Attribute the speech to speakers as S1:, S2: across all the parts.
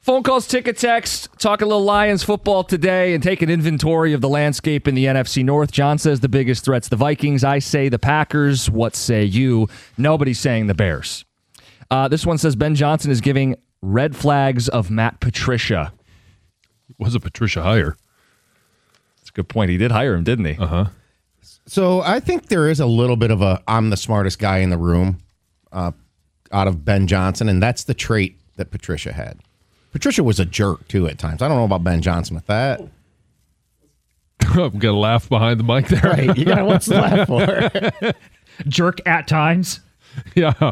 S1: Phone calls, ticket text, talk a little Lions football today and take an inventory of the landscape in the NFC North. John says the biggest threat's the Vikings. I say the Packers. What say you? Nobody's saying the Bears. This one says Ben Johnson is giving red flags of Matt Patricia.
S2: Was a Patricia hire?
S1: That's a good point. He did hire him, didn't he?
S2: Uh-huh.
S3: So I think there is a little bit of a I'm the smartest guy in the room out of Ben Johnson, and that's the trait that Patricia had. Patricia was a jerk, too, at times. I don't know about Ben Johnson with that.
S2: I'm going to laugh behind the mic there.
S3: Right, you got to what's to laugh for.
S4: Jerk at times.
S2: Yeah.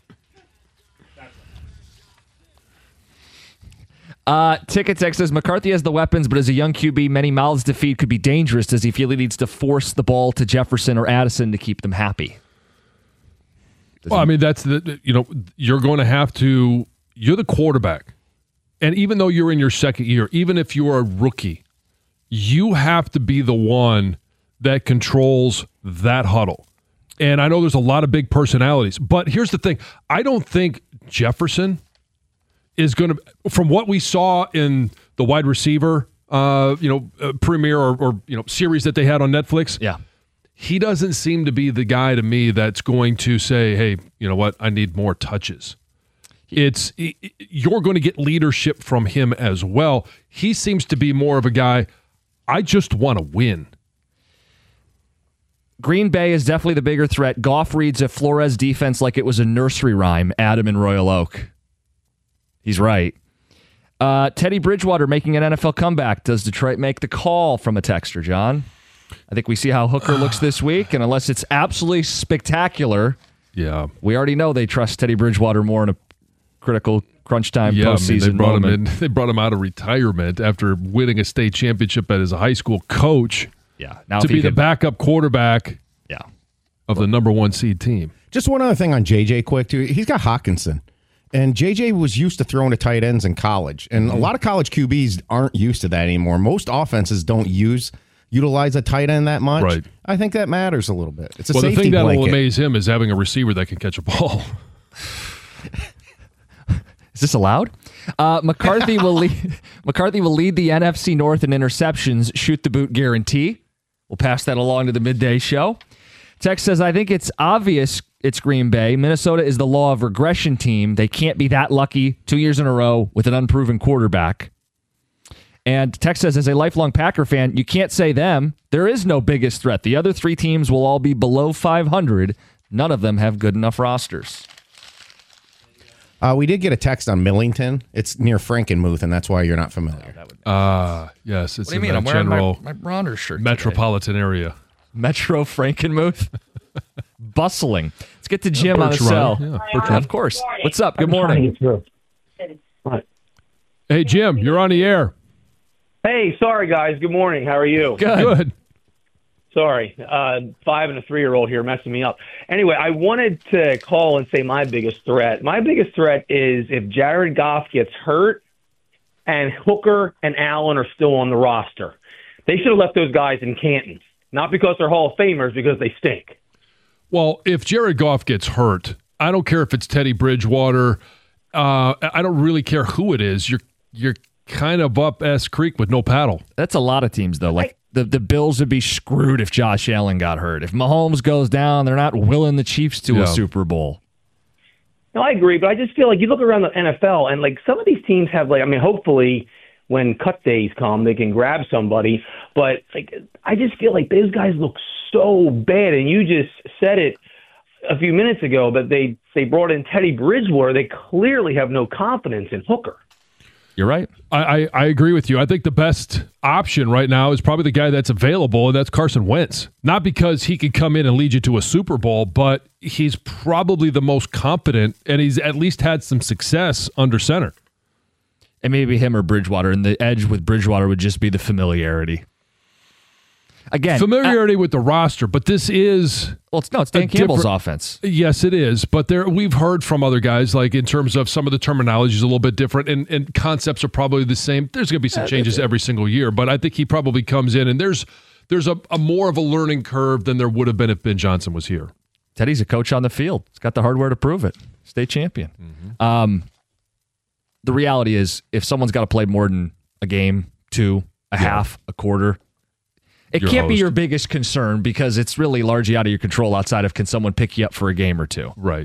S1: Ticket text says McCarthy has the weapons, but as a young QB, many mouths to feed could be dangerous. Does he feel he needs to force the ball to Jefferson or Addison to keep them happy?
S2: Well, I mean, that's you're going to have to. You're the quarterback, and even though you're in your second year, even if you're a rookie, you have to be the one that controls that huddle. And I know there's a lot of big personalities, but here's the thing: I don't think Jefferson is going to, from what we saw in the wide receiver, premiere or series that they had on Netflix.
S1: Yeah,
S2: he doesn't seem to be the guy to me that's going to say, "Hey, you know what? I need more touches." You're going to get leadership from him as well. He seems to be more of a guy. I just want to win.
S1: Green Bay is definitely the bigger threat. Goff reads a Flores defense like it was a nursery rhyme. Adam in Royal Oak. He's right. Teddy Bridgewater making an NFL comeback. Does Detroit make the call from a texter, John? I think we see how Hooker looks this week, and unless it's absolutely spectacular, we already know they trust Teddy Bridgewater more in a critical crunch time postseason moment.
S2: They brought him out of retirement after winning a state championship as a high school coach.
S1: Yeah, now
S2: to be the backup quarterback. Of the number 1 seed team.
S3: Just one other thing on JJ quick too. He's got Hawkinson. And JJ was used to throwing to tight ends in college. And a lot of college QBs aren't used to that anymore. Most offenses don't utilize a tight end that much.
S2: Right.
S3: I think that matters a little bit. It's a safety
S2: the thing that will
S3: blanket.
S2: amaze him is having a receiver that can catch a ball.
S1: Is this allowed? McCarthy will lead the NFC North in interceptions. Shoot the boot guarantee. We'll pass that along to the midday show. Tex says, I think it's obvious it's Green Bay. Minnesota is the law of regression team. They can't be that lucky 2 years in a row with an unproven quarterback. And Tex says, as a lifelong Packer fan, you can't say them. There is no biggest threat. The other 3 teams will all be below 500. None of them have good enough rosters.
S3: We did get a text on Millington. It's near Frankenmuth, and that's why you're not familiar.
S2: Yes, it's
S1: what do you mean?
S2: in
S1: I'm
S2: the
S1: wearing
S2: general
S1: my Bronner shirt
S2: metropolitan area.
S1: Metro Frankenmuth? Bustling. Let's get to Jim on the cell.
S2: Yeah,
S1: of course. What's up? Good morning.
S2: Hey, Jim, you're on the air.
S5: Hey, sorry, guys. Good morning. How are you?
S2: Good.
S5: Sorry. 5 and a 3-year-old here messing me up. Anyway, I wanted to call and say my biggest threat. My biggest threat is if Jared Goff gets hurt and Hooker and Allen are still on the roster. They should have left those guys in Canton. Not because they're Hall of Famers, because they stink.
S2: Well, if Jared Goff gets hurt, I don't care if it's Teddy Bridgewater. I don't really care who it is. You're kind of up S Creek with no paddle.
S1: That's a lot of teams, though. Like the Bills would be screwed if Josh Allen got hurt. If Mahomes goes down, they're not willing the Chiefs to a Super Bowl.
S5: No, I agree, but I just feel like you look around the NFL and like some of these teams have hopefully when cut days come, they can grab somebody. But like, I just feel like those guys look so bad. And you just said it a few minutes ago, but they brought in Teddy Bridgewater. They clearly have no confidence in Hooker.
S1: You're right.
S2: I agree with you. I think the best option right now is probably the guy that's available, and that's Carson Wentz. Not because he can come in and lead you to a Super Bowl, but he's probably the most competent, and he's at least had some success under center.
S1: And maybe him or Bridgewater, and the edge with Bridgewater would just be the familiarity. Again,
S2: familiarity with the roster, but this is
S1: it's Dan Campbell's offense.
S2: Yes, it is. But we've heard from other guys, like in terms of some of the terminology is a little bit different, and concepts are probably the same. There's going to be some changes every single year, but I think he probably comes in, and there's a more of a learning curve than there would have been if Ben Johnson was here.
S1: Teddy's a coach on the field. He's got the hardware to prove it. State champion. the reality is if someone's got to play more than a game, two, a half, a quarter, it can't be your biggest concern because it's really largely out of your control outside of can someone pick you up for a game or two.
S2: Right.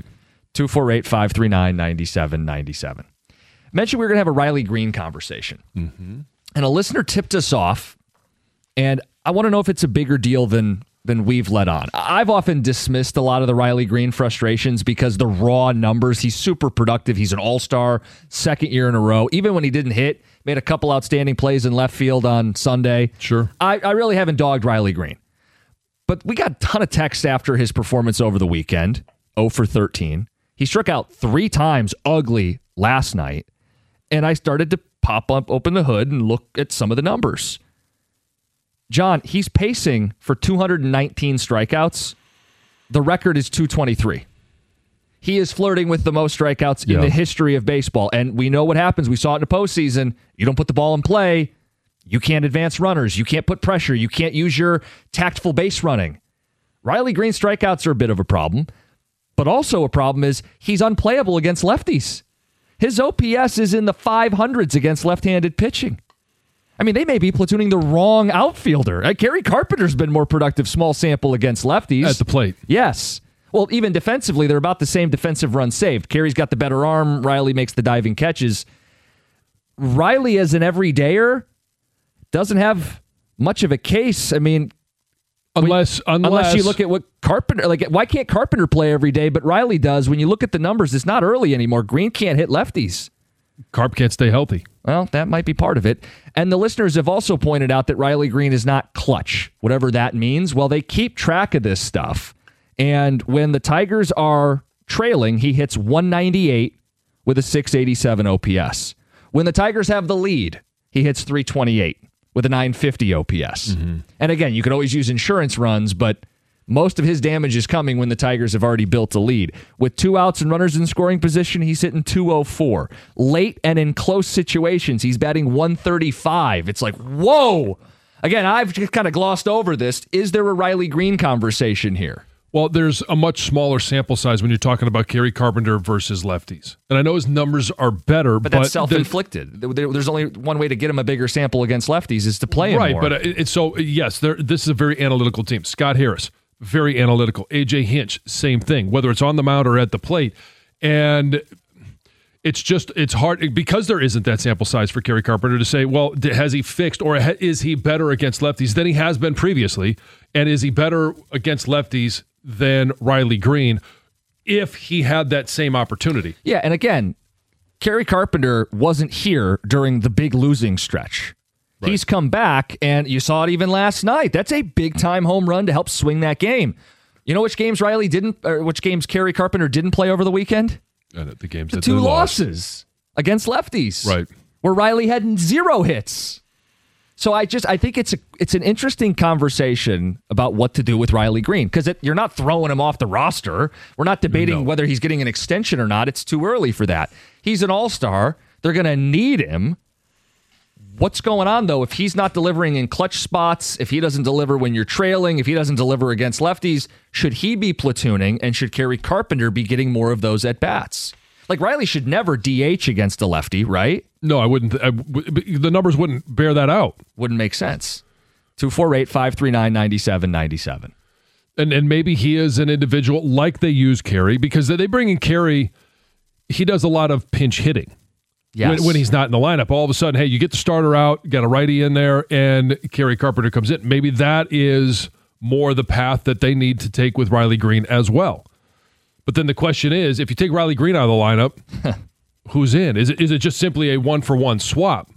S1: 248-539-9797. Mentioned we were going to have a Riley Green conversation. Mm-hmm. And a listener tipped us off, and I want to know if it's a bigger deal than we've let on. I've often dismissed a lot of the Riley Green frustrations because the raw numbers, he's super productive. He's an all-star, second year in a row. Even when he didn't hit, made a couple outstanding plays in left field on Sunday.
S2: Sure.
S1: I really haven't dogged Riley Green. But we got a ton of texts after his performance over the weekend, 0 for 13. He struck out 3 times ugly last night, and I started to pop up, open the hood, and look at some of the numbers. John, he's pacing for 219 strikeouts. The record is 223. He is flirting with the most strikeouts in the history of baseball, and we know what happens. We saw it in the postseason. You don't put the ball in play, you can't advance runners, you can't put pressure, you can't use your tactful base running. Riley Green's strikeouts are a bit of a problem, but also a problem is he's unplayable against lefties. His OPS is in the 500s against left-handed pitching. I mean, they may be platooning the wrong outfielder. Gary Carpenter's been more productive, small sample against lefties.
S2: At the plate.
S1: Yes. Well, even defensively, they're about the same defensive runs saved. Carey's got the better arm. Riley makes the diving catches. Riley, as an everydayer, doesn't have much of a case. I mean, unless you look at what Carpenter, why can't Carpenter play every day, but Riley does? When you look at the numbers, it's not early anymore. Green can't hit lefties.
S2: Carp can't stay healthy.
S1: Well, that might be part of it. And the listeners have also pointed out that Riley Green is not clutch, whatever that means. Well, they keep track of this stuff. And when the Tigers are trailing, he hits 198 with a 687 OPS. When the Tigers have the lead, he hits 328 with a 950 OPS. Mm-hmm. And again, you could always use insurance runs, but most of his damage is coming when the Tigers have already built a lead. With 2 outs and runners in scoring position, he's hitting 204. Late and in close situations, he's batting 135. It's like, whoa! Again, I've just kind of glossed over this. Is there a Riley Green conversation here?
S2: Well, there's a much smaller sample size when you're talking about Gary Carpenter versus lefties. And I know his numbers are better,
S1: but that's self-inflicted. There's only one way to get him a bigger sample against lefties is to play him more.
S2: Right, but so, yes, this is a very analytical team. Scott Harris, very analytical. A.J. Hinch, same thing, whether it's on the mound or at the plate. And it's hard because there isn't that sample size for Gary Carpenter to say, well, has he fixed or is he better against lefties than he has been previously? And is he better against lefties than Riley Green if he had that same opportunity?
S1: Yeah, and again, Gary Carpenter wasn't here during the big losing stretch. Right. He's come back, and you saw it even last night. That's a big-time home run to help swing that game. You know which games which games Gary Carpenter didn't play over the weekend?
S2: The games
S1: the 2 losses against lefties.
S2: Right.
S1: Where Riley had 0 hits. So I think it's an interesting conversation about what to do with Riley Green because you're not throwing him off the roster. We're not debating whether he's getting an extension or not. It's too early for that. He's an all-star. They're going to need him. What's going on, though, if he's not delivering in clutch spots, if he doesn't deliver when you're trailing, if he doesn't deliver against lefties, should he be platooning and should Gary Carpenter be getting more of those at-bats? Like, Riley should never DH against a lefty, right?
S2: No, I wouldn't. The numbers wouldn't bear that out.
S1: Wouldn't make sense. 248-539-9797.
S2: And maybe he is an individual like they use Carey because they bring in Carey. He does a lot of pinch hitting.
S1: Yes.
S2: When he's not in the lineup, all of a sudden, hey, you get the starter out, got a righty in there, and Gary Carpenter comes in. Maybe that is more the path that they need to take with Riley Green as well. But then the question is, if you take Riley Green out of the lineup, who's in? Is it just simply a 1-for-1 swap?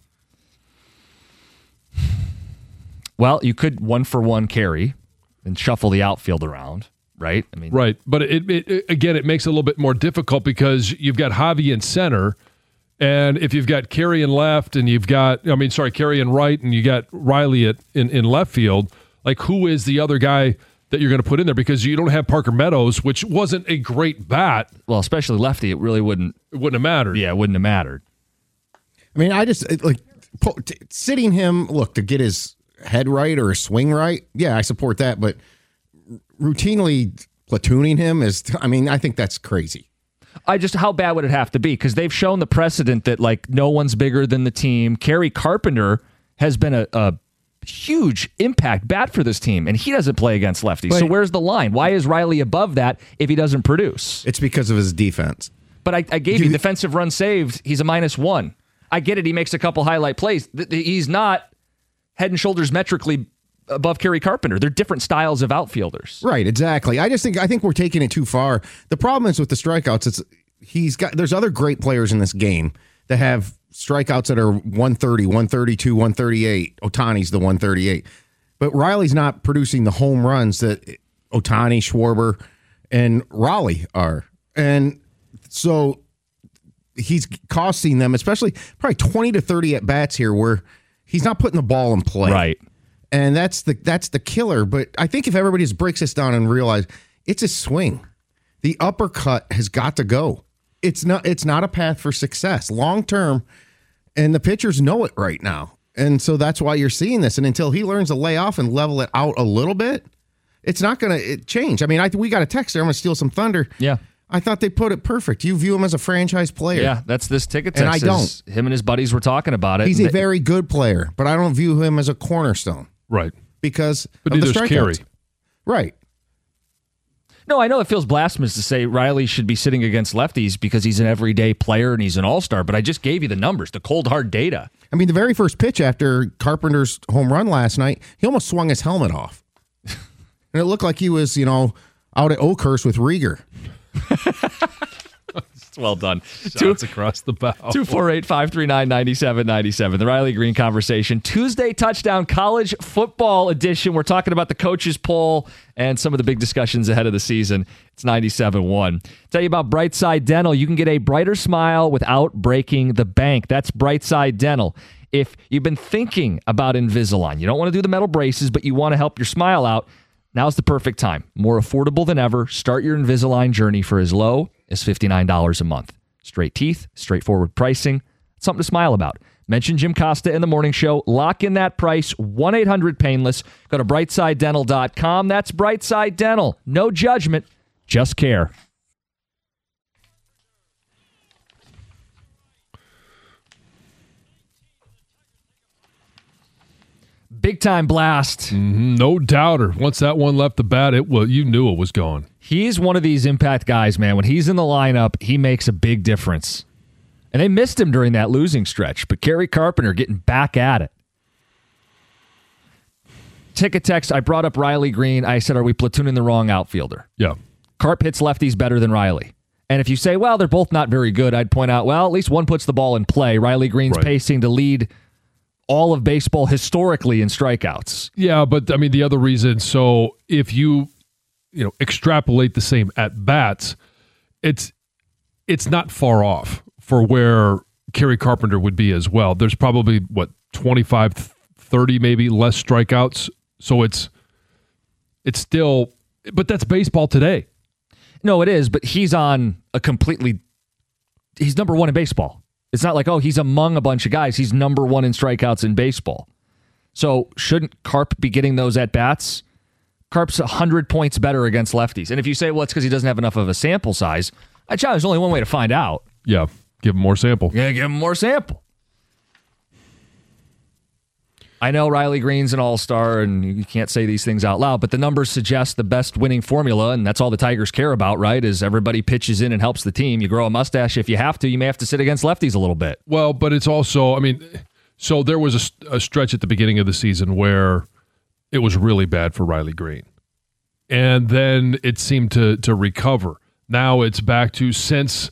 S1: Well, you could 1-for-1 Carey and shuffle the outfield around, right?
S2: Right, but it makes it a little bit more difficult because you've got Javi in center. And if you've got Carey in left and Carey in right and you got Riley in left field, like who is the other guy that you're going to put in there? Because you don't have Parker Meadows, which wasn't a great bat.
S1: Well, especially lefty, it really wouldn't.
S2: It wouldn't have mattered.
S1: Yeah, it wouldn't have mattered.
S3: I mean, sitting him, to get his head right or his swing right, yeah, I support that. But routinely platooning him I think that's crazy.
S1: How bad would it have to be? Because they've shown the precedent that like no one's bigger than the team. Kerry Carpenter has been a huge impact bat for this team, and he doesn't play against lefties. So where's the line? Why is Riley above that if he doesn't produce?
S3: It's because of his defense.
S1: But I gave you defensive runs saved. He's a -1. I get it. He makes a couple highlight plays. He's not head and shoulders metrically above Kerry Carpenter. They're different styles of outfielders.
S3: Right, exactly. I think we're taking it too far. The problem is with the strikeouts, there's other great players in this game that have strikeouts that are 130, 132, 138. Ohtani's the 138. But Riley's not producing the home runs that Ohtani, Schwarber, and Raleigh are. And so he's costing them, especially probably 20 to 30 at bats here where he's not putting the ball in play.
S1: Right.
S3: And that's the killer. But I think if everybody just breaks this down and realize it's a swing, the uppercut has got to go. It's not a path for success long term, and the pitchers know it right now. And so that's why you're seeing this. And until he learns to lay off and level it out a little bit, it's not going to change. I mean, we got a text there. I'm going to steal some thunder.
S1: Yeah.
S3: I thought they put it perfect. You view him as a franchise player.
S1: Yeah, that's this ticket text.
S3: And I don't.
S1: Him and his buddies were talking about it.
S3: He's a very good player, but I don't view him as a cornerstone.
S2: Right.
S3: Because
S2: but
S3: of the
S2: neither's Kerry.
S3: strikeouts. Right.
S1: No, I know it feels blasphemous to say Riley should be sitting against lefties because he's an everyday player and he's an all-star, but I just gave you the numbers, the cold, hard data.
S3: I mean, the very first pitch after Carpenter's home run last night, he almost swung his helmet off. And it looked like he was, out at Oakhurst with Rieger.
S1: Well done.
S2: Shots across the bow.
S1: 248-539-9797. The Riley Green Conversation. Tuesday Touchdown College Football Edition. We're talking about the coaches poll and some of the big discussions ahead of the season. It's 97.1. Tell you about Brightside Dental. You can get a brighter smile without breaking the bank. That's Brightside Dental. If you've been thinking about Invisalign, you don't want to do the metal braces, but you want to help your smile out, now's the perfect time. More affordable than ever. Start your Invisalign journey for as low as $59 a month. Straight teeth, straightforward pricing, something to smile about. Mention Jim Costa in the morning show. Lock in that price, 1-800-PAINLESS. Go to brightsidedental.com. That's Brightside Dental. No judgment, just care. Big time blast.
S2: No doubter. Once that one left the bat, you knew it was gone.
S1: He's one of these impact guys, man. When he's in the lineup, he makes a big difference. And they missed him during that losing stretch, but Kerry Carpenter getting back at it. Ticket text, I brought up Riley Green. I said, are we platooning the wrong outfielder?
S2: Yeah.
S1: Carp hits lefties better than Riley. And if you say, well, they're both not very good, I'd point out, well, at least one puts the ball in play. Riley Green's pacing to lead all of baseball historically in strikeouts.
S2: Yeah, but I mean, the other reason, so if you extrapolate the same at bats, it's not far off for where Kerry Carpenter would be as well. There's probably 25, 30 maybe less strikeouts. So it's still, but that's baseball today.
S1: No, it is, but he's on he's number one in baseball. It's not like, he's among a bunch of guys. He's number one in strikeouts in baseball. So shouldn't Carp be getting those at-bats? Carp's 100 points better against lefties. And if you say, well, it's because he doesn't have enough of a sample size, I challenge there's only one way to find out.
S2: Yeah, give him more sample.
S1: Yeah, give him more sample. I know Riley Green's an all-star, and you can't say these things out loud, but the numbers suggest the best winning formula, and that's all the Tigers care about, right, is everybody pitches in and helps the team. You grow a mustache if you have to. You may have to sit against lefties a little bit.
S2: Well, but it's also, so there was a stretch at the beginning of the season where it was really bad for Riley Green. And then it seemed to recover. Now it's back to since,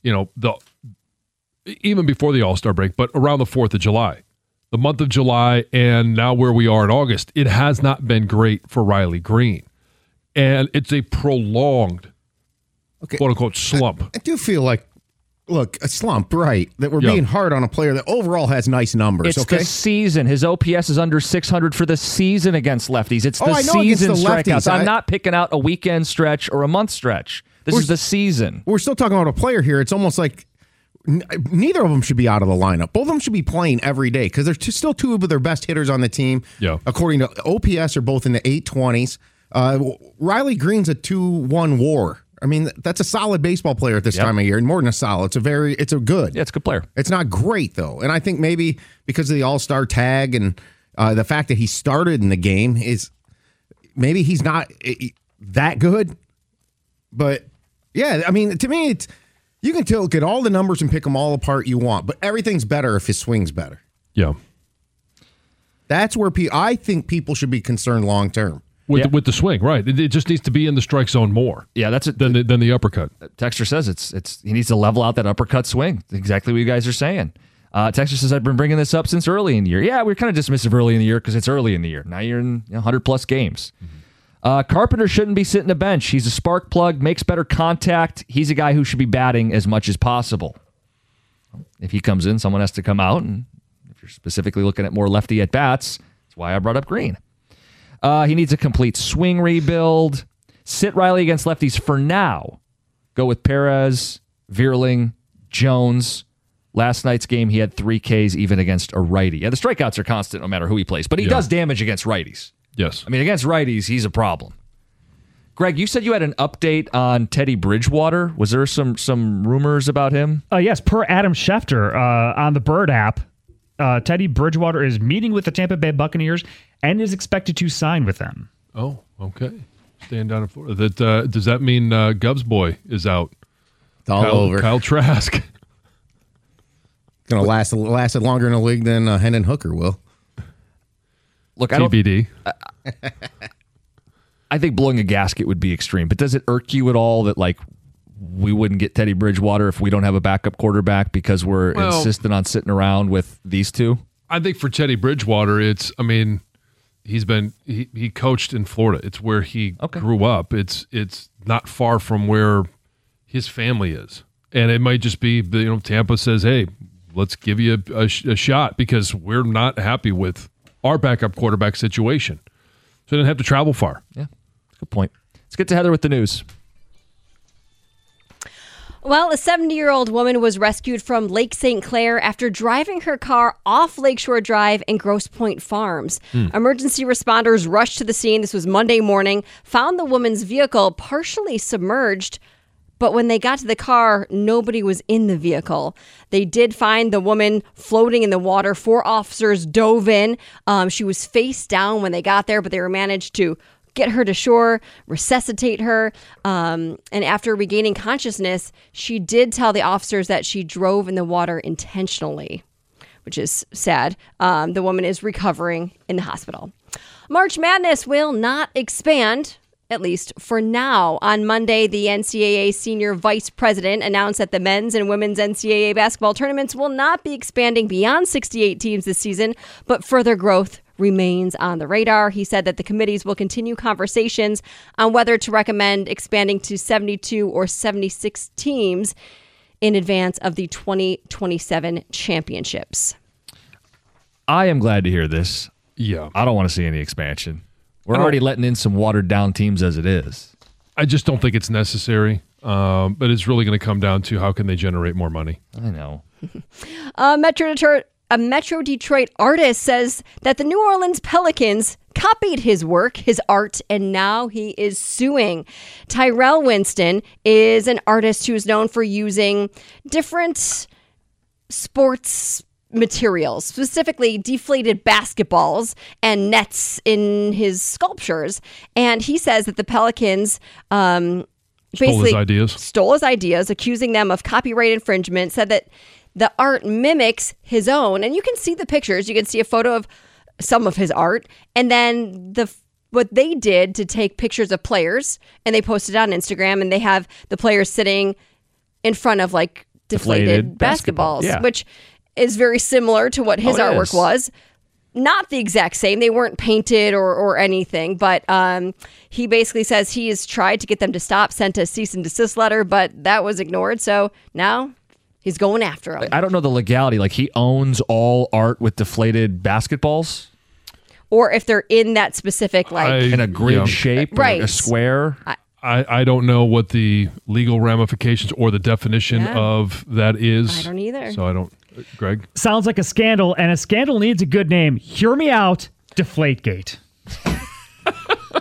S2: even before the All-Star break, but around the 4th of July. The month of July and now where we are in August, it has not been great for Riley Green. And it's a prolonged, quote-unquote, slump.
S3: I do feel like, a slump, right, that we're being hard on a player that overall has nice numbers,
S1: It's the season. His OPS is under 600 for the season against lefties. It's the season strikeouts. I'm not picking out a weekend stretch or a month stretch. This is the season.
S3: We're still talking about a player here. It's almost like neither of them should be out of the lineup. Both of them should be playing every day because they're still two of their best hitters on the team.
S2: Yeah.
S3: According to OPS, are both in the 820s. Riley Green's a 2-1 WAR. I mean, that's a solid baseball player at this time of year, and more than a solid. It's a good.
S1: Yeah, it's a good player.
S3: It's not great, though. And I think maybe because of the all-star tag and the fact that he started in the game is maybe he's not that good. But, yeah, I mean, to me, you can look at all the numbers and pick them all apart you want, but everything's better if his swing's better.
S2: Yeah.
S3: That's where I think people should be concerned long-term.
S2: With the swing, right? It just needs to be in the strike zone more.
S1: Yeah, that's it.
S2: Than the uppercut.
S1: Texter says it's he needs to level out that uppercut swing. Exactly what you guys are saying. Texter says I've been bringing this up since early in the year. Yeah, we're kind of dismissive early in the year because it's early in the year. Now you're in 100-plus games. Carpenter shouldn't be sitting a bench. He's a spark plug, makes better contact. He's a guy who should be batting as much as possible. If he comes in, someone has to come out. And if you're specifically looking at more lefty at-bats, that's why I brought up Green. He needs a complete swing rebuild. Sit Riley against lefties for now. Go with Perez, Vierling, Jones. Last night's game, he had 3 Ks even against a righty. Yeah, the strikeouts are constant no matter who he plays, but he does damage against righties.
S2: Yes.
S1: I mean, against righties, he's a problem. Greg, you said you had an update on Teddy Bridgewater. Was there some rumors about him?
S4: Yes, per Adam Schefter on the Bird app, Teddy Bridgewater is meeting with the Tampa Bay Buccaneers and is expected to sign with them.
S2: Oh, okay. Staying down in Florida. Does that mean Gubs Boy is out?
S3: It's all over.
S2: Kyle Trask.
S3: Going to last longer in the league than Hendon Hooker will.
S1: Look,
S2: TBD.
S1: I think blowing a gasket would be extreme, but does it irk you at all that we wouldn't get Teddy Bridgewater if we don't have a backup quarterback because we're insistent on sitting around with these two?
S2: I think for Teddy Bridgewater, he coached in Florida. It's where he grew up. It's not far from where his family is. And it might just be, Tampa says, hey, let's give you a shot because we're not happy with our backup quarterback situation. So he didn't have to travel far.
S1: Yeah, good point. Let's get to Heather with the news.
S6: Well, a 70-year-old woman was rescued from Lake St. Clair after driving her car off Lakeshore Drive and Grosse Pointe Farms. Emergency responders rushed to the scene. This was Monday morning, found the woman's vehicle partially submerged, but when they got to the car, nobody was in the vehicle. They did find the woman floating in the water. 4 officers dove in. She was face down when they got there, but they managed to get her to shore, resuscitate her. And after regaining consciousness, she did tell the officers that she drove in the water intentionally, which is sad. The woman is recovering in the hospital. March Madness will not expand, at least for now. On Monday, the NCAA senior vice president announced that the men's and women's NCAA basketball tournaments will not be expanding beyond 68 teams this season, but further growth remains on the radar. He said that the committees will continue conversations on whether to recommend expanding to 72 or 76 teams in advance of the 2027 championships.
S1: I am glad to hear this.
S2: Yeah.
S1: I don't want to see any expansion. We're already letting in some watered-down teams as it is.
S2: I just don't think it's necessary, but it's really going to come down to how can they generate more money.
S1: I know.
S6: A Metro Detroit artist says that the New Orleans Pelicans copied his work, his art, and now he is suing. Tyrell Winston is an artist who's known for using different sports materials, specifically deflated basketballs and nets in his sculptures. And he says that the Pelicans stole his ideas, accusing them of copyright infringement, said that the art mimics his own. And you can see the pictures. You can see a photo of some of his art. And then what they did to take pictures of players, and they posted it on Instagram, and they have the players sitting in front of deflated basketballs, which is very similar to what his artwork was. Not the exact same. They weren't painted or anything, but he basically says he has tried to get them to stop, sent a cease and desist letter, but that was ignored. So now he's going after him.
S1: I don't know the legality. He owns all art with deflated basketballs?
S6: Or if they're in that specific,
S1: in a grid shape, right, or a square.
S2: I don't know what the legal ramifications or the definition of that is.
S6: I don't either.
S2: So I don't. Greg?
S4: Sounds like a scandal, and a scandal needs a good name. Hear me out. Deflategate.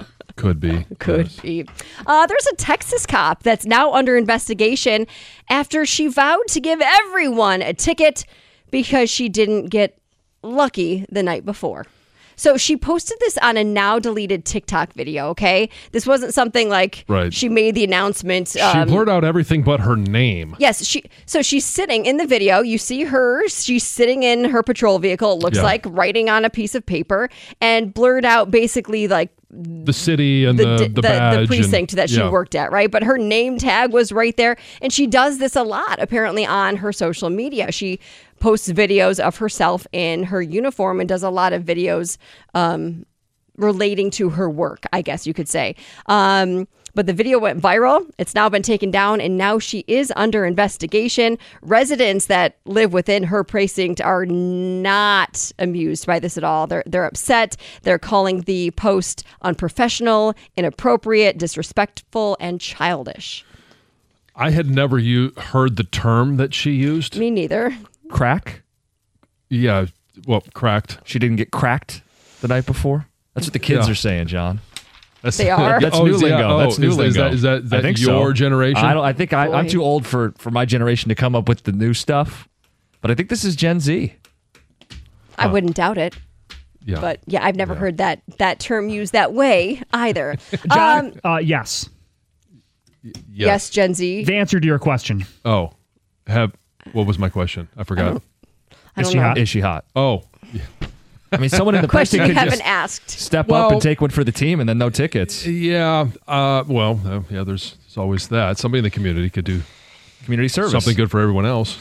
S2: Could be.
S6: Could be. There's a Texas cop that's now under investigation after she vowed to give everyone a ticket because she didn't get lucky the night before. So she posted this on a now deleted TikTok video, okay? This wasn't something like she made the announcement.
S2: She blurred out everything but her name.
S6: Yes. She's sitting in the video. You see her. She's sitting in her patrol vehicle, it looks like, writing on a piece of paper, and blurred out basically like
S2: the city and the badge.
S6: The precinct that she worked at, right? But her name tag was right there. And she does this a lot, apparently, on her social media. She posts videos of herself in her uniform and does a lot of videos relating to her work, I guess you could say. But the video went viral. It's now been taken down, and now she is under investigation. Residents that live within her precinct are not amused by this at all. They're upset. They're calling the post unprofessional, inappropriate, disrespectful, and childish.
S2: I had never heard the term that she used.
S6: Me neither.
S1: Crack?
S2: Yeah, well, cracked.
S1: She didn't get cracked the night before? That's what the kids are saying, John.
S6: They are?
S1: That's new lingo. That's new lingo.
S2: Is that
S1: I think
S2: your generation?
S1: I think I'm too old for my generation to come up with the new stuff. But I think this is Gen Z.
S6: I wouldn't doubt it.
S2: Yeah.
S6: But yeah, I've never heard that term used that way either.
S4: John, yes.
S6: Yes, Gen Z.
S4: The answer to your question.
S2: Oh, what was my question? I forgot.
S6: I don't know.
S1: Is she hot?
S2: Oh.
S1: I mean, someone in the
S6: Question
S1: precinct
S6: you
S1: could
S6: haven't
S1: just
S6: asked.
S1: step up and take one for the team and then no tickets.
S2: Yeah. There's always that. Somebody in the community could do
S1: Community service.
S2: something good for everyone else.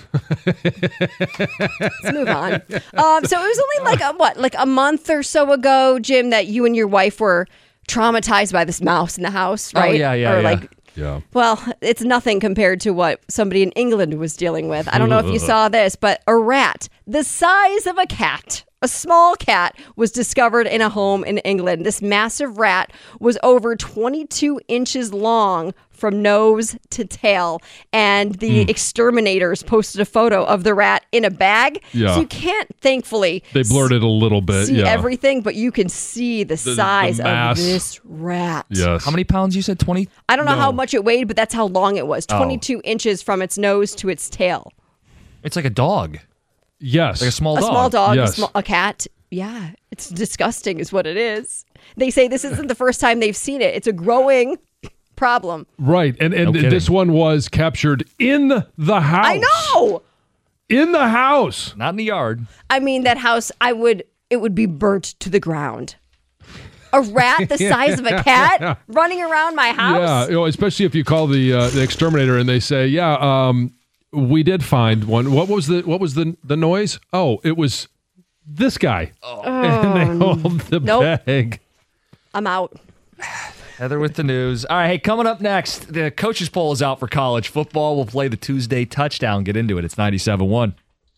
S6: Let's move on. So it was only like a month or so ago, Jim, that you and your wife were traumatized by this mouse in the house, right?
S1: Oh, yeah.
S2: Yeah.
S6: Well, it's nothing compared to what somebody in England was dealing with. I don't know if you saw this, but a rat the size of a cat, a small cat, was discovered in a home in England. This massive rat was over 22 inches long from nose to tail. And the exterminators posted a photo of the rat in a bag.
S2: Yeah.
S6: So you can't, thankfully,
S2: They blurred it a little bit.
S6: see everything, but you can see the size
S2: mass.
S6: of this rat.
S2: Yes.
S1: How many pounds you said? 20?
S6: I don't know how much it weighed, but that's how long it was. 22 inches from its nose to its tail.
S1: It's like a dog.
S2: Yes.
S1: Like a small dog.
S6: A small dog,
S2: Yes.
S6: a cat. Yeah, it's disgusting is what it is. They say this isn't the first time they've seen it. It's a growing problem.
S2: Right. And
S1: kidding.
S2: this one was captured in the house.
S6: I know.
S2: In the house.
S1: Not in the yard.
S6: I mean, that house, it would be burnt to the ground. A rat the size of a cat running around my house?
S2: Yeah, especially if you call the exterminator and they say, we did find one. What was the noise? Oh, it was this guy. And they hold the bag.
S6: I'm out.
S1: Heather with the news. All right, hey, coming up next, the coaches poll is out for college football. We'll play the Tuesday touchdown. Get into it. It's 97.1.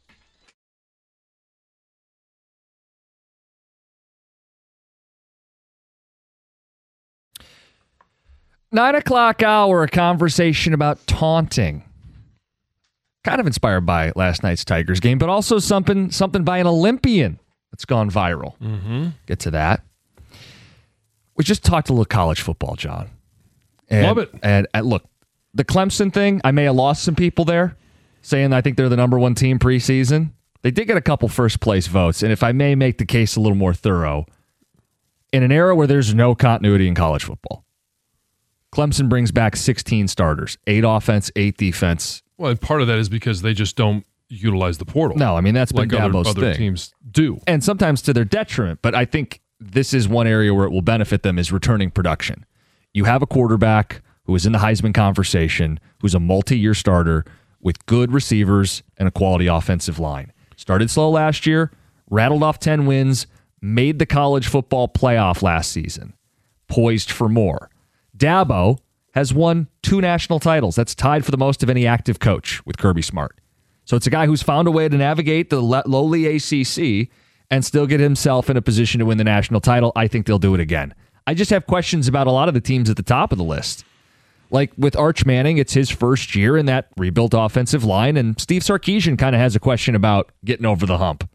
S1: Nine o'clock hour, a conversation about taunting. Kind of inspired by last night's Tigers game, but also something by an Olympian that's gone viral. Mm-hmm. Get to that. We just talked a little college football, John.
S2: Love it.
S1: And look, the Clemson thing, I may have lost some people there saying I think they're the number one team preseason. They did get a couple first place votes, and if I may make the case a little more thorough, in an era where there's no continuity in college football, Clemson brings back 16 starters, 8 offense, 8 defense.
S2: Well, and part of that is because they just don't utilize the portal.
S1: No, I mean, that's been
S2: like
S1: Dabo's
S2: other
S1: thing.
S2: teams do.
S1: And sometimes to their detriment, but I think this is one area where it will benefit them is returning production. You have a quarterback who is in the Heisman conversation, who's a multi-year starter with good receivers and a quality offensive line. Started slow last year, rattled off 10 wins, made the college football playoff last season, poised for more. Dabo has won 2 national titles. That's tied for the most of any active coach with Kirby Smart. So it's a guy who's found a way to navigate the lowly ACC and still get himself in a position to win the national title. I think they'll do it again. I just have questions about a lot of the teams at the top of the list. Like with Arch Manning, it's his first year in that rebuilt offensive line, and Steve Sarkisian kind of has a question about getting over the hump.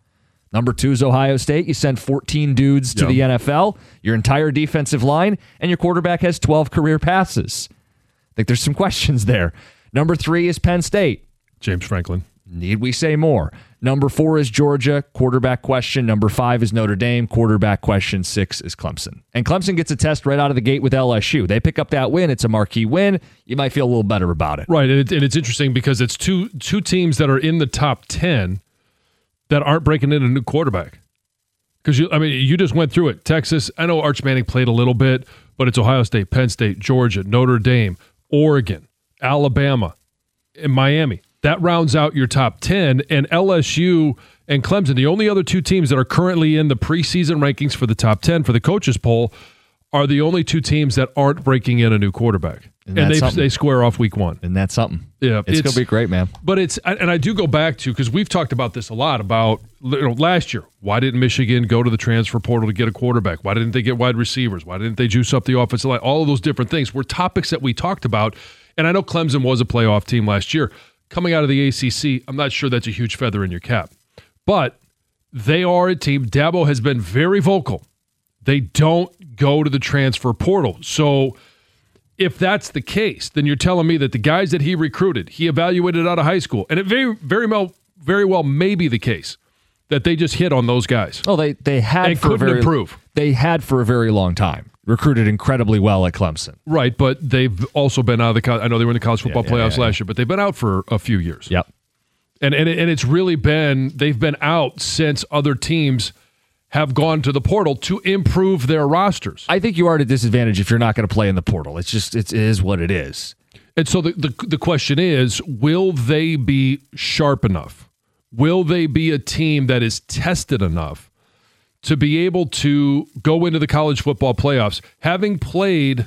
S1: Number 2 is Ohio State. You send 14 dudes to the NFL, your entire defensive line, and your quarterback has 12 career passes. I think there's some questions there. Number 3 is Penn State.
S2: James Franklin.
S1: Need we say more? Number 4 is Georgia, quarterback question. Number 5 is Notre Dame, quarterback question. 6 is Clemson. And Clemson gets a test right out of the gate with LSU. They pick up that win. It's a marquee win. You might feel a little better about it.
S2: Right, and it's interesting because it's two teams that are in the top 10 that aren't breaking in a new quarterback. Because, you just went through it. Texas, I know Arch Manning played a little bit, but it's Ohio State, Penn State, Georgia, Notre Dame, Oregon, Alabama, and Miami. That rounds out your top 10, and LSU and Clemson, the only other 2 teams that are currently in the preseason rankings for the top 10 for the coaches poll, are the only 2 teams that aren't breaking in a new quarterback. And they square off week 1.
S1: And that's something.
S2: Yeah,
S1: it's going to be great, man.
S2: But I do go back to, because we've talked about this a lot about last year. Why didn't Michigan go to the transfer portal to get a quarterback? Why didn't they get wide receivers? Why didn't they juice up the offensive line? All of those different things were topics that we talked about. And I know Clemson was a playoff team last year. Coming out of the ACC, I'm not sure that's a huge feather in your cap. But they are a team. Dabo has been very vocal. They don't go to the transfer portal. So if that's the case, then you're telling me that the guys that he recruited, he evaluated out of high school, and it very well may be the case that they just hit on those guys.
S1: Oh, they had
S2: and
S1: for
S2: couldn't improve.
S1: They had for a very long time. Recruited incredibly well at Clemson.
S2: Right, but they've also been out of the I know they were in the college football playoffs last year, but they've been out for a few years.
S1: Yep.
S2: And it's really been, they've been out since other teams have gone to the portal to improve their rosters.
S1: I think you are at a disadvantage if you're not going to play in the portal. It is what it is.
S2: And so the question is, will they be sharp enough? Will they be a team that is tested enough to be able to go into the college football playoffs, having played,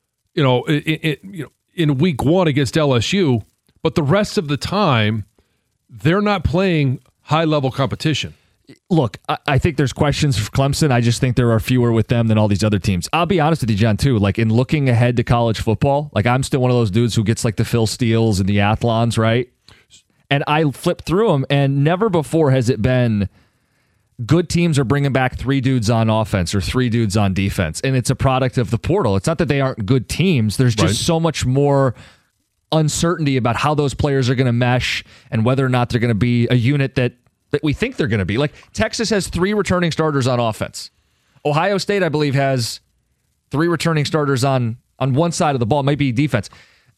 S2: in week 1 against LSU, but the rest of the time, they're not playing high-level competition?
S1: Look, I think there's questions for Clemson. I just think there are fewer with them than all these other teams. I'll be honest with you, John, too. Like, in looking ahead to college football, like, I'm still one of those dudes who gets, like, the Phil Steeles and the Athlons, right? And I flip through them, and never before has it been good teams are bringing back 3 dudes on offense or 3 dudes on defense, and it's a product of the portal. It's not that they aren't good teams. There's just so much more uncertainty about how those players are going to mesh and whether or not they're going to be a unit that we think they're going to be. Like, Texas has 3 returning starters on offense. Ohio State, I believe, has 3 returning starters on one side of the ball, maybe defense.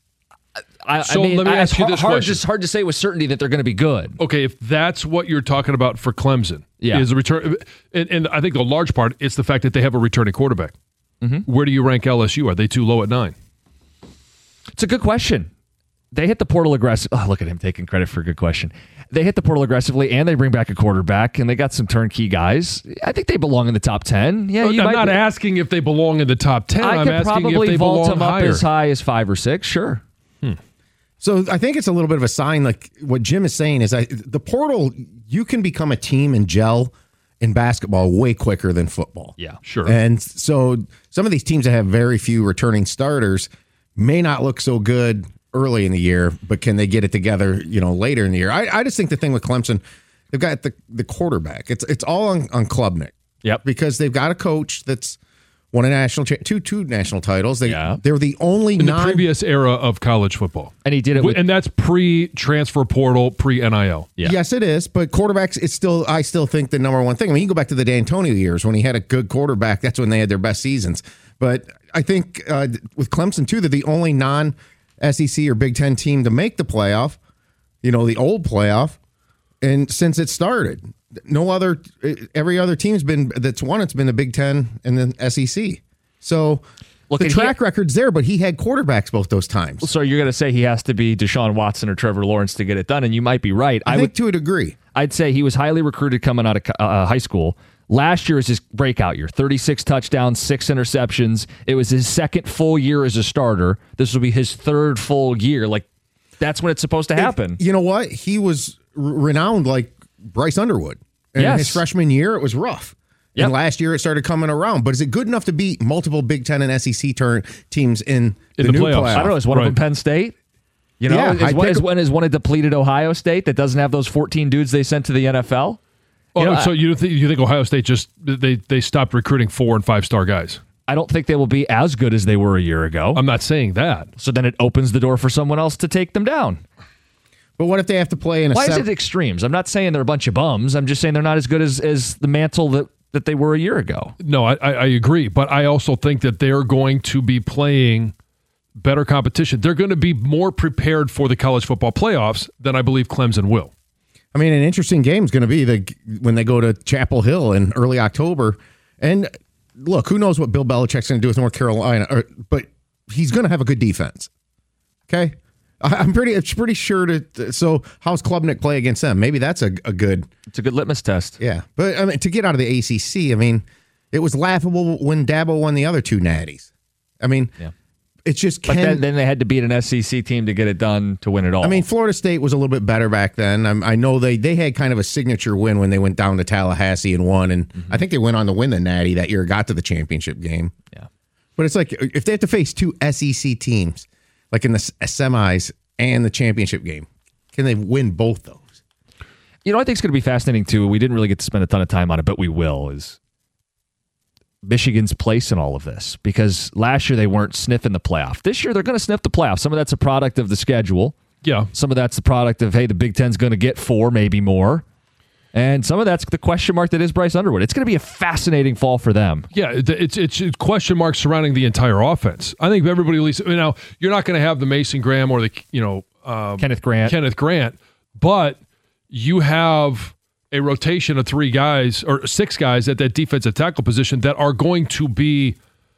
S2: Let me ask you this question.
S1: It's hard to say with certainty that they're going to be good.
S2: Okay, if that's what you're talking about for Clemson, is a return, and I think a large part it's the fact that they have a returning quarterback. Mm-hmm. Where do you rank LSU? Are they too low at 9?
S1: It's a good question. They hit the portal aggressively. Oh, look at him taking credit for a good question. They hit the portal aggressively, and they bring back a quarterback, and they got some turnkey guys. I think they belong in the top 10. Yeah,
S2: I'm not asking if they belong in the top 10.
S1: I'm
S2: asking
S1: probably
S2: if they
S1: vault
S2: belong
S1: them up
S2: higher.
S1: as high as 5 or 6. Sure.
S3: So I think it's a little bit of a sign, like what Jim is saying is the portal, you can become a team and gel in basketball way quicker than football.
S1: Yeah,
S2: sure.
S3: And so some of these teams that have very few returning starters may not look so good early in the year, but can they get it together, later in the year? I just think the thing with Clemson, they've got the quarterback. It's all on Klubnik.
S1: Yep.
S3: Because they've got a coach that's won a national two national titles. They're the only
S2: in the previous era of college football,
S1: and he did it.
S2: And that's pre-transfer portal, pre-NIL.
S1: Yeah.
S3: Yes, it is. But quarterbacks, I still think the number one thing. I mean, you go back to the D'Antonio years when he had a good quarterback. That's when they had their best seasons. But I think with Clemson too, they're the only non-SEC or Big Ten team to make the playoff. The old playoff, and since it started. Every other team's been that's won. It's been the Big Ten and the SEC. So the track record's there, but he had quarterbacks both those times.
S1: So you're going to say he has to be Deshaun Watson or Trevor Lawrence to get it done, and you might be right.
S3: I think to a degree.
S1: I'd say he was highly recruited coming out of high school. Last year was his breakout year. 36 touchdowns, 6 interceptions. It was his second full year as a starter. This will be his 3rd full year. Like, that's when it's supposed to happen.
S3: You know what? He was renowned like Bryce Underwood. And his freshman year, it was rough. Yep. And last year, it started coming around. But is it good enough to beat multiple Big Ten and SEC teams in the new playoffs?
S1: I don't know. Is one of them Penn State? Is one a depleted Ohio State that doesn't have those 14 dudes they sent to the NFL?
S2: So you think Ohio State just they stopped recruiting 4 and 5 star guys?
S1: I don't think they will be as good as they were a year ago.
S2: I'm not saying that.
S1: So then it opens the door for someone else to take them down.
S3: But what if they have to play in a
S1: Why is it extremes? I'm not saying they're a bunch of bums. I'm just saying they're not as good as the mantle that they were a year ago.
S2: No, I agree. But I also think that they're going to be playing better competition. They're going to be more prepared for the college football playoffs than I believe Clemson will.
S3: I mean, an interesting game is going to be when they go to Chapel Hill in early October. And look, who knows what Bill Belichick's going to do with North Carolina, but he's going to have a good defense. Okay? I'm pretty sure so how's Klubnik play against them? Maybe that's a good...
S1: It's a good litmus test.
S3: Yeah. But I mean, to get out of the ACC, I mean, it was laughable when Dabo won the other 2 natties. I mean... Yeah. It's just
S1: but then they had to beat an SEC team to get it done to win it all.
S3: I mean, Florida State was a little bit better back then. I know they had kind of a signature win when they went down to Tallahassee and won, and I think they went on to win the Natty that year, got to the championship game.
S1: Yeah.
S3: But it's like if they have to face 2 SEC teams, like in the semis and the championship game, can they win both those?
S1: You know, I think it's going to be fascinating, too. We didn't really get to spend a ton of time on it, but we will, is Michigan's place in all of this, because last year they weren't sniffing the playoff. This year they're going to sniff the playoff. Some of that's a product of the schedule.
S2: Yeah.
S1: Some of that's the product of, hey, the Big Ten's going to get 4, maybe more. And some of that's the question mark that is Bryce Underwood. It's going to be a fascinating fall for them.
S2: Yeah, it's question marks surrounding the entire offense. I think everybody, at least, now you're not going to have the Mason Graham or the
S1: Kenneth Grant,
S2: but you have a rotation of 3 guys or 6 guys at that defensive tackle position that are going to be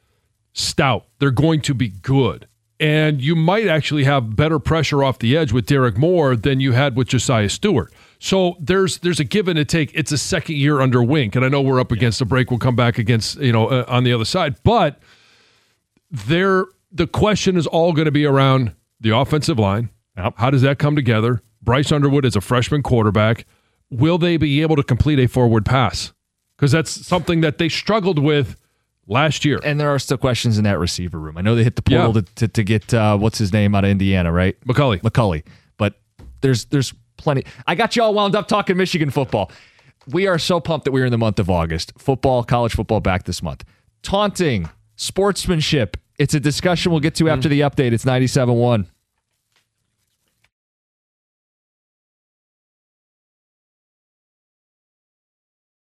S2: stout. They're going to be good. And you might actually have better pressure off the edge with Derek Moore than you had with Josiah Stewart. So there's a give and a take. It's a second year under Wink. And I know we're up against the break. We'll come back against, on the other side. But the question is all going to be around the offensive line.
S1: Yep.
S2: How does that come together? Bryce Underwood is a freshman quarterback. Will they be able to complete a forward pass? Because that's something that they struggled with last year.
S1: And there are still questions in that receiver room. I know they hit the portal to get, what's his name, out of Indiana, right? McCulley. But there's plenty. I got you all wound up talking Michigan football. We are so pumped that we're in the month of August. College football back this month. Taunting, sportsmanship. It's a discussion we'll get to after the update. It's 97.1.